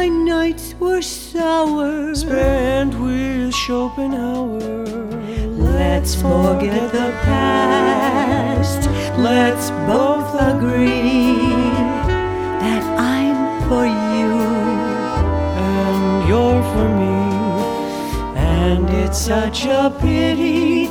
my nights were sour, spent with Schopenhauer. let's forget the past. Let's both agree that I'm for you And you're for me. and it's such a pity